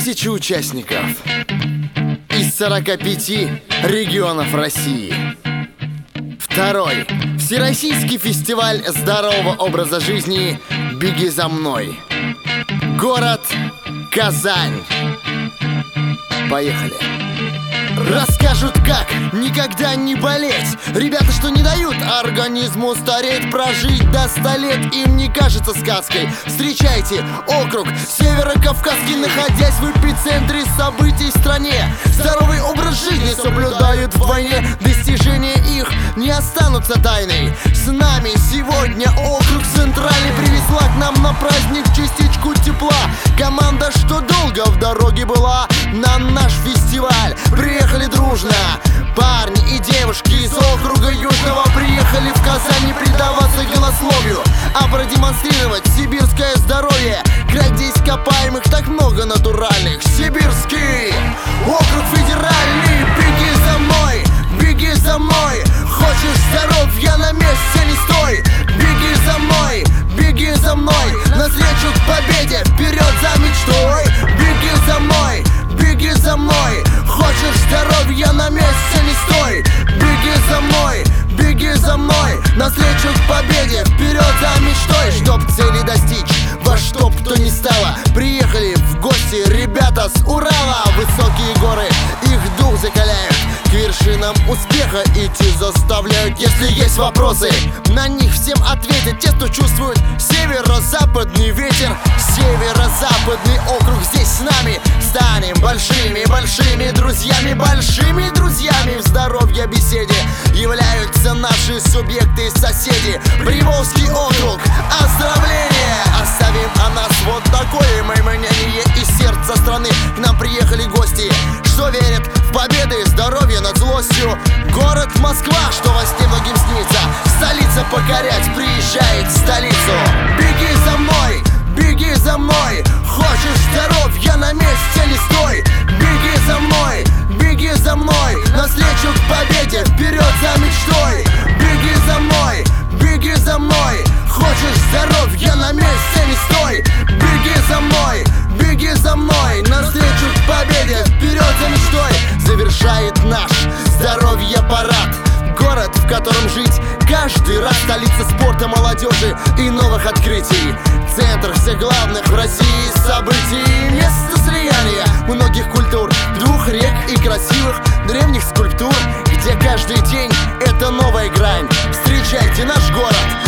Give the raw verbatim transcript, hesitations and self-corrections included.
Тысячи участников из сорока пяти регионов России. Второй всероссийский фестиваль здорового образа жизни «Беги за мной». Город Казань. Поехали. Расскажут, как никогда не болеть. Ребята, что не дают организму стареть. Прожить до ста лет им не кажется сказкой. Встречайте округ Северо-Кавказский, находясь в эпицентре событий в стране. Здоровый образ жизни соблюдают вдвойне. Достижения их не останутся тайной. С нами сегодня округ Центральный привезла к нам на праздник частичку тепла. Команда, что долго в дороге была на наш фестиваль, приехали дружно. Парни и девушки из округа Южного приехали в Казань не предаваться голословию, а продемонстрировать сибирское здоровье. Край, где ископаемых так много натуральных. Сибирский округ федеральный. Беги за мной, беги за мной. Хочешь здоровья, на месте не стой. Беги за мной, беги за мной. Навстречу к победе, вперед за мечтой. Беги за мной, беги за мной. Хочешь здоровья, на месте не стой. Беги за мной, беги за мной. Навстречу к победе, вперед за мечтой. Чтоб цели достичь, во что б то ни стало, приехали в гости ребята с Урала. Высокие горы их дух закаляют, к вершинам успеха идти заставляют. Если есть вопросы, на них всем ответят те, кто чувствует северо-западный ветер. Северо-западный округ здесь с нами. Станем большими-большими друзьями. Большими друзьями в здоровье беседе являются наши субъекты и соседи. Приволжский округ, оздоровление. Оставим о нас вот такое мое мнение из сердца страны. К нам приехали гости, что верят в победы и здоровье над злостью. Город Москва, что во сне многим снится. Столица покорять приезжает в столицу. Беги за мной, беги за мной. Хочешь здоровья, на месте не стой. Беги за мной, беги за мной. Навстречу к победе, вперед за мечтой. Беги за мной, беги за мной. Хочешь здоровья, на месте не стой. Беги за мной, беги за мной. Навстречу к победе, вперед за мечтой. Завершает наш здоровье парад. Город, в котором жить каждый раз. Столица спорта, молодежи и новых открытий. Центр всех главных в России событий. Место слияния многих культур, двух рек и красивых древних скульптур, где каждый день это новая грань. Встречайте наш город